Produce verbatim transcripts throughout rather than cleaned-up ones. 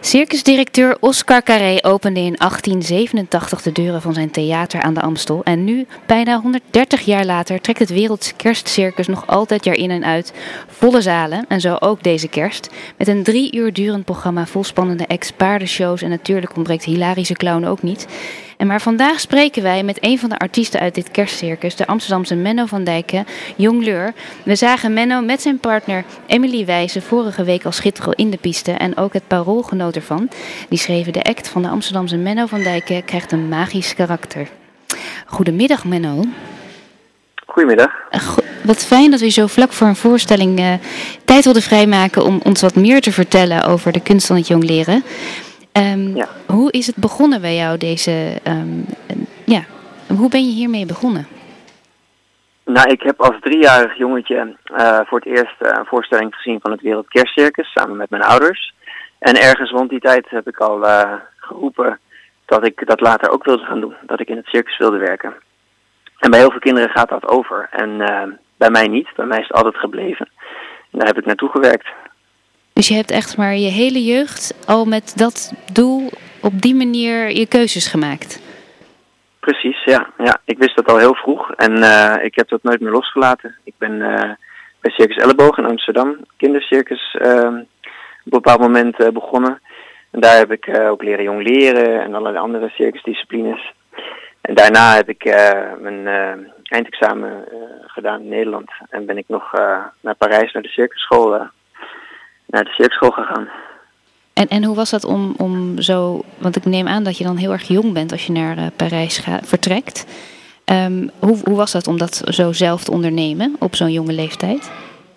Circusdirecteur Oscar Carré opende in achttien zevenentachtig de deuren van zijn theater aan de Amstel. En nu, bijna honderddertig jaar later, trekt het Wereldse Kerstcircus nog altijd jaar in en uit volle zalen. En zo ook deze kerst. Met een drie uur durend programma vol spannende acts, paardenshows en natuurlijk ontbreekt hilarische clown ook niet. En maar vandaag spreken wij met een van de artiesten uit dit kerstcircus, de Amsterdamse Menno van Dijken, jongleur. We zagen Menno met zijn partner Emily Wijzen vorige week al schitteren in de piste en ook het Parool genoot ervan. Die schreven de act van de Amsterdamse Menno van Dijken krijgt een magisch karakter. Goedemiddag Menno. Goedemiddag. Go- wat fijn dat we zo vlak voor een voorstelling uh, tijd wilden vrijmaken om ons wat meer te vertellen over de kunst van het jongleren. Um, ja. Hoe is het begonnen bij jou, deze... Um, ja, hoe ben je hiermee begonnen? Nou, ik heb als driejarig jongetje uh, voor het eerst uh, een voorstelling gezien van het Wereld Kerstcircus, samen met mijn ouders. En ergens rond die tijd heb ik al uh, geroepen dat ik dat later ook wilde gaan doen. Dat ik in het circus wilde werken. En bij heel veel kinderen gaat dat over. En uh, bij mij niet. Bij mij is het altijd gebleven. En daar heb ik naartoe gewerkt. Dus je hebt echt maar je hele jeugd al met dat doel op die manier je keuzes gemaakt? Precies, ja. ja. Ik wist dat al heel vroeg en uh, ik heb dat nooit meer losgelaten. Ik ben uh, bij Circus Elleboog in Amsterdam, kindercircus, uh, op een bepaald moment uh, begonnen. En daar heb ik uh, ook leren jongleren en allerlei andere circusdisciplines. En daarna heb ik uh, mijn uh, eindexamen uh, gedaan in Nederland en ben ik nog uh, naar Parijs, naar de circusschool uh, naar de circusschool gegaan. En, en hoe was dat om, om zo... Want ik neem aan dat je dan heel erg jong bent als je naar uh, Parijs ga, vertrekt. Um, hoe, hoe was dat om dat zo zelf te ondernemen op zo'n jonge leeftijd?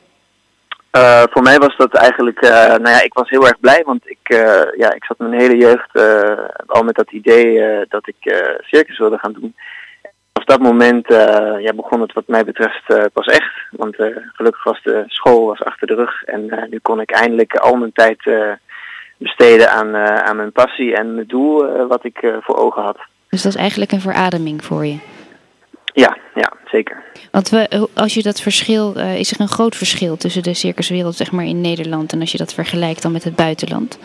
Uh, voor mij was dat eigenlijk... Uh, nou ja, ik was heel erg blij, want ik, uh, ja, ik zat mijn hele jeugd uh, al met dat idee uh, dat ik uh, circus wilde gaan doen. Op dat moment uh, ja, begon het wat mij betreft uh, pas echt. Want uh, gelukkig was de school was achter de rug. En uh, nu kon ik eindelijk al mijn tijd uh, besteden aan, uh, aan mijn passie en mijn doel uh, wat ik uh, voor ogen had. Dus dat is eigenlijk een verademing voor je? Ja, ja, zeker. Want we, als je dat verschil, uh, is er een groot verschil tussen de circuswereld zeg maar in Nederland en als je dat vergelijkt dan met het buitenland?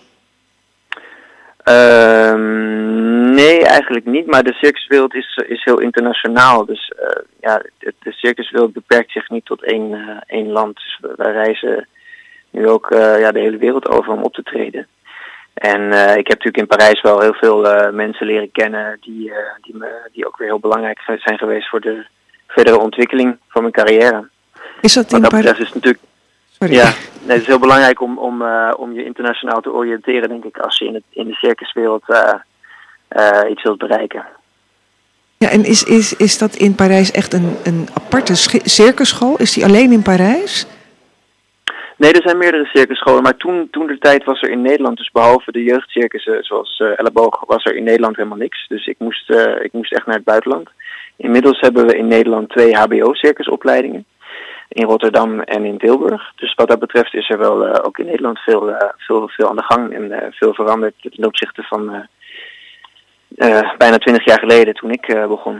Uh, nee, eigenlijk niet. Maar de circuswereld is, is heel internationaal. Dus uh, ja, de, de circuswereld beperkt zich niet tot één, uh, één land. Dus wij reizen nu ook uh, ja, de hele wereld over om op te treden. En uh, ik heb natuurlijk in Parijs wel heel veel uh, mensen leren kennen die, uh, die, me, die ook weer heel belangrijk zijn geweest voor de verdere ontwikkeling van mijn carrière. Is dat in Wat dat Parijs? betreft is het natuurlijk... Sorry. Ja, nee, het is heel belangrijk om, om, uh, om je internationaal te oriënteren, denk ik, als je in, het, in de circuswereld uh, uh, iets wilt bereiken. Ja, en is, is, is dat in Parijs echt een, een aparte schi- circusschool? Is die alleen in Parijs? Nee, er zijn meerdere circusscholen, maar toen, toen de tijd was er in Nederland, dus behalve de jeugdcircussen zoals uh, Elleboog, was er in Nederland helemaal niks. Dus ik moest, uh, ik moest echt naar het buitenland. Inmiddels hebben we in Nederland twee H B O-circusopleidingen. In Rotterdam en in Tilburg. Dus wat dat betreft is er wel uh, ook in Nederland veel, uh, veel, veel aan de gang en uh, veel veranderd ten opzichte van uh, uh, bijna twintig jaar geleden toen ik uh, begon.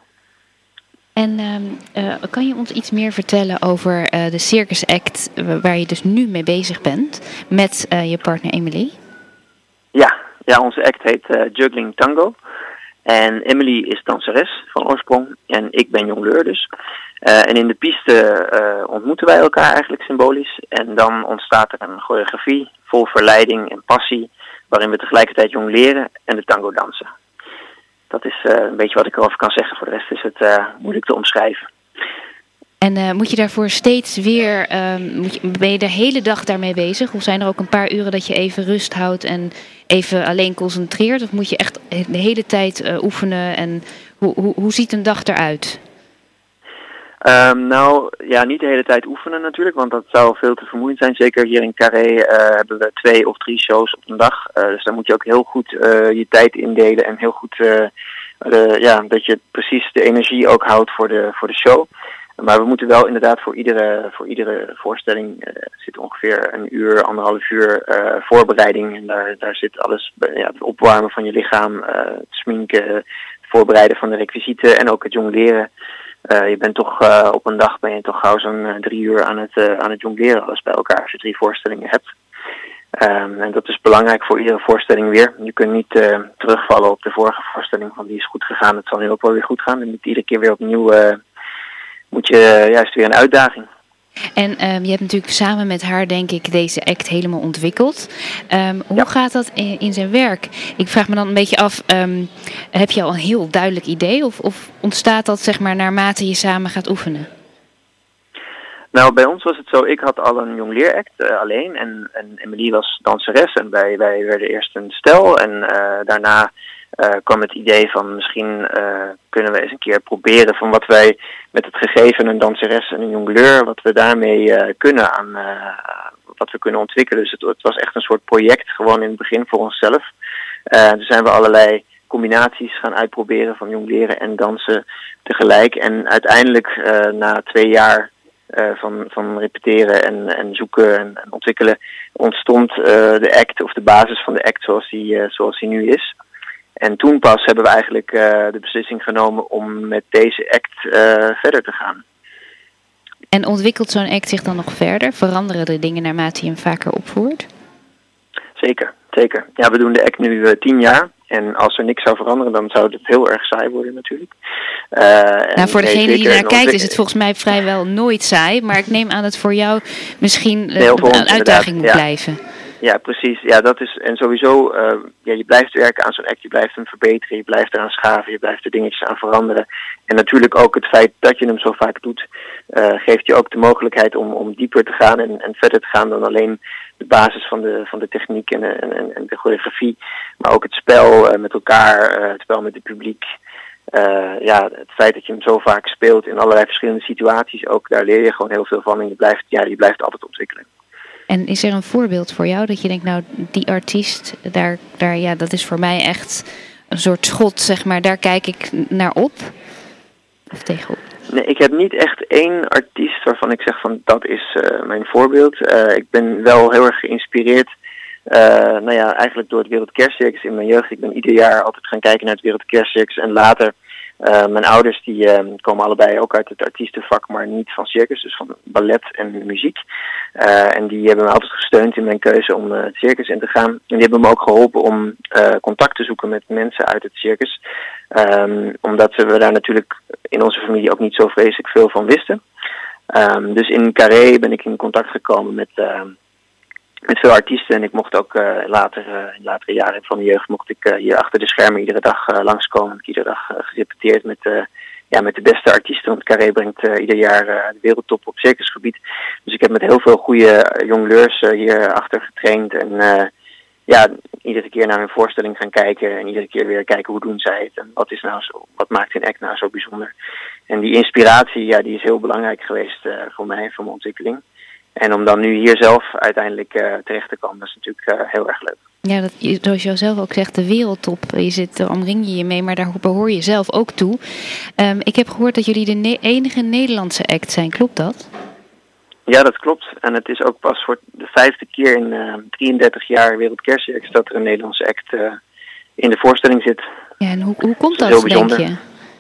En uh, uh, kan je ons iets meer vertellen over uh, de Circus Act waar je dus nu mee bezig bent met uh, je partner Emily? Ja, ja, onze act heet uh, Juggling Tango. En Emily is danseres van oorsprong en ik ben jongleur dus. Uh, en in de piste uh, ontmoeten wij elkaar eigenlijk symbolisch. En dan ontstaat er een choreografie vol verleiding en passie, waarin we tegelijkertijd jongleren en de tango dansen. Dat is uh, een beetje wat ik erover kan zeggen. Voor de rest is het uh, moeilijk te omschrijven. En uh, moet je daarvoor steeds weer, uh, moet je, ben je de hele dag daarmee bezig? Of zijn er ook een paar uren dat je even rust houdt en even alleen concentreert? Of moet je echt de hele tijd uh, oefenen? En hoe, hoe, hoe ziet een dag eruit? Um, nou, ja, niet de hele tijd oefenen natuurlijk, want dat zou veel te vermoeiend zijn. Zeker hier in Carré uh, hebben we twee of drie shows op een dag. Uh, dus daar moet je ook heel goed uh, je tijd indelen en heel goed, uh, de, ja, dat je precies de energie ook houdt voor de, voor de show. Maar we moeten wel inderdaad voor iedere, voor iedere voorstelling uh, zit ongeveer een uur, anderhalf uur uh, voorbereiding. En daar, daar zit alles, ja, het opwarmen van je lichaam, uh, het sminken, het voorbereiden van de requisieten en ook het jongleren. Uh, je bent toch uh, op een dag ben je toch gauw zo'n uh, drie uur aan het, uh, aan het jongleren, alles bij elkaar, als je drie voorstellingen hebt. Um, en dat is belangrijk voor iedere voorstelling weer. Je kunt niet uh, terugvallen op de vorige voorstelling van die is goed gegaan. Het zal nu ook wel weer goed gaan. En niet iedere keer weer opnieuw uh, moet je uh, juist weer een uitdaging. En um, je hebt natuurlijk samen met haar, denk ik, deze act helemaal ontwikkeld. Um, hoe ja. gaat dat in, in zijn werk? Ik vraag me dan een beetje af, um, heb je al een heel duidelijk idee? Of, of ontstaat dat, zeg maar, naarmate je samen gaat oefenen? Nou, bij ons was het zo, ik had al een jongleeract uh, alleen en, en Emily was danseres en wij, wij werden eerst een stel en uh, daarna uh, kwam het idee van misschien uh, kunnen we eens een keer proberen van wat wij met het gegeven een danseres en een jongleur, wat we daarmee uh, kunnen aan, uh, wat we kunnen ontwikkelen. Dus het, het was echt een soort project gewoon in het begin voor onszelf. Uh, toen zijn we allerlei combinaties gaan uitproberen van jongleren en dansen tegelijk en uiteindelijk uh, na twee jaar Uh, van, van repeteren en, en zoeken en, en ontwikkelen ontstond uh, de act of de basis van de act zoals die, uh, zoals die nu is. En toen pas hebben we eigenlijk uh, de beslissing genomen om met deze act uh, verder te gaan. En ontwikkelt zo'n act zich dan nog verder? Veranderen de dingen naarmate je hem vaker opvoert? Zeker, zeker. Ja, we doen de act nu uh, tien jaar. En als er niks zou veranderen, dan zou het heel erg saai worden natuurlijk. Uh, nou, voor degene die naar kijkt is het volgens mij vrijwel nooit saai. Maar ik neem aan dat voor jou misschien uh, een uitdaging inderdaad. moet ja. blijven. Ja, precies. Ja, dat is, en sowieso, uh, ja, je blijft werken aan zo'n act, je blijft hem verbeteren, je blijft eraan schaven, je blijft er dingetjes aan veranderen. En natuurlijk ook het feit dat je hem zo vaak doet, uh, geeft je ook de mogelijkheid om, om dieper te gaan en, en verder te gaan dan alleen de basis van de, van de techniek en, en, en de choreografie. Maar ook het spel uh, met elkaar, uh, het spel met het publiek. Uh, ja, het feit dat je hem zo vaak speelt in allerlei verschillende situaties, ook daar leer je gewoon heel veel van en je blijft, ja, je blijft altijd ontwikkelen. En is er een voorbeeld voor jou dat je denkt, nou, die artiest, daar, daar, ja, dat is voor mij echt een soort schot, zeg maar, daar kijk ik naar op? Of tegenop? Nee, ik heb niet echt één artiest waarvan ik zeg van, dat is uh, mijn voorbeeld. Uh, ik ben wel heel erg geïnspireerd, uh, nou ja, eigenlijk door het Wereldkerstcircus in mijn jeugd. Ik ben ieder jaar altijd gaan kijken naar het Wereldkerstcircus en later... Uh, mijn ouders die uh, komen allebei ook uit het artiestenvak, maar niet van circus, dus van ballet en muziek. Uh, en die hebben me altijd gesteund in mijn keuze om uh, het circus in te gaan. En die hebben me ook geholpen om uh, contact te zoeken met mensen uit het circus. Um, omdat we daar natuurlijk in onze familie ook niet zo vreselijk veel van wisten. Um, dus in Carré ben ik in contact gekomen met... Uh, Met veel artiesten en ik mocht ook uh, later, uh, in latere jaren van mijn jeugd, mocht ik uh, hier achter de schermen iedere dag uh, langskomen. Ik heb iedere dag uh, gerepeteerd met, uh, ja, met de beste artiesten, want Carré brengt uh, ieder jaar uh, de wereldtop op circusgebied. Dus ik heb met heel veel goede uh, jongleurs uh, hier achter getraind en uh, ja, iedere keer naar hun voorstelling gaan kijken en iedere keer weer kijken hoe doen zij het en wat is nou zo, wat maakt hun act nou zo bijzonder. En die inspiratie, ja, die is heel belangrijk geweest uh, voor mij en voor mijn ontwikkeling. En om dan nu hier zelf uiteindelijk uh, terecht te komen, dat is natuurlijk uh, heel erg leuk. Ja, dat, zoals je zelf ook zegt, de wereldtop. Je zit, daar omring je je mee, maar daar behoor je zelf ook toe. Um, ik heb gehoord dat jullie de ne- enige Nederlandse act zijn, klopt dat? Ja, dat klopt. En het is ook pas voor de vijfde keer in uh, drieëndertig jaar Wereldkerstcircus dat er een Nederlandse act uh, in de voorstelling zit. Ja, en hoe, hoe komt dat, dat denk je?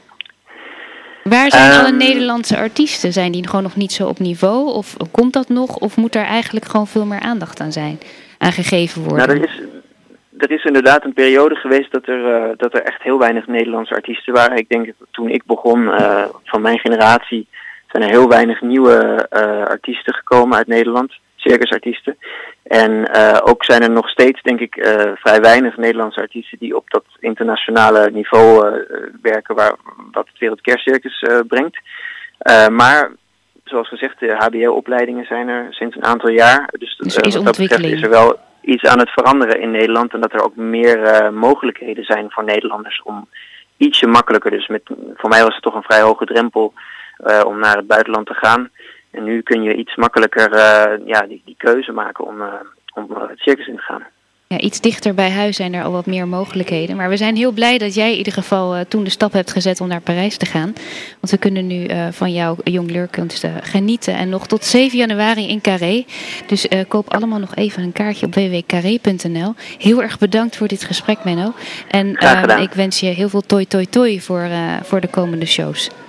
Waar zijn um, alle Nederlandse artiesten? Zijn die gewoon nog niet zo op niveau? Of komt dat nog? Of moet daar eigenlijk gewoon veel meer aandacht aan zijn? Aan gegeven worden? Nou, er is, er is inderdaad een periode geweest dat er, uh, dat er echt heel weinig Nederlandse artiesten waren. Ik denk toen ik begon, uh, van mijn generatie, zijn er heel weinig nieuwe uh, artiesten gekomen uit Nederland. Circusartiesten. En uh, ook zijn er nog steeds, denk ik, uh, vrij weinig Nederlandse artiesten die op dat internationale niveau uh, werken waar, wat het Wereldkerstcircus uh, brengt. Uh, maar, zoals gezegd, de H B L-opleidingen zijn er sinds een aantal jaar. Dus, dus uh, wat dat betreft is er wel iets aan het veranderen in Nederland en dat er ook meer uh, mogelijkheden zijn voor Nederlanders om ietsje makkelijker, dus met, voor mij was het toch een vrij hoge drempel uh, om naar het buitenland te gaan. En nu kun je iets makkelijker uh, ja, die, die keuze maken om, uh, om uh, het circus in te gaan. Ja, iets dichter bij huis zijn er al wat meer mogelijkheden. Maar we zijn heel blij dat jij in ieder geval uh, toen de stap hebt gezet om naar Parijs te gaan. Want we kunnen nu uh, van jouw jongleurkunsten genieten. En nog tot zeven januari in Carré. Dus uh, koop allemaal nog even een kaartje op w w w punt carré punt n l. Heel erg bedankt voor dit gesprek, Menno. En uh, ik wens je heel veel toi toi toi voor, uh, voor de komende shows.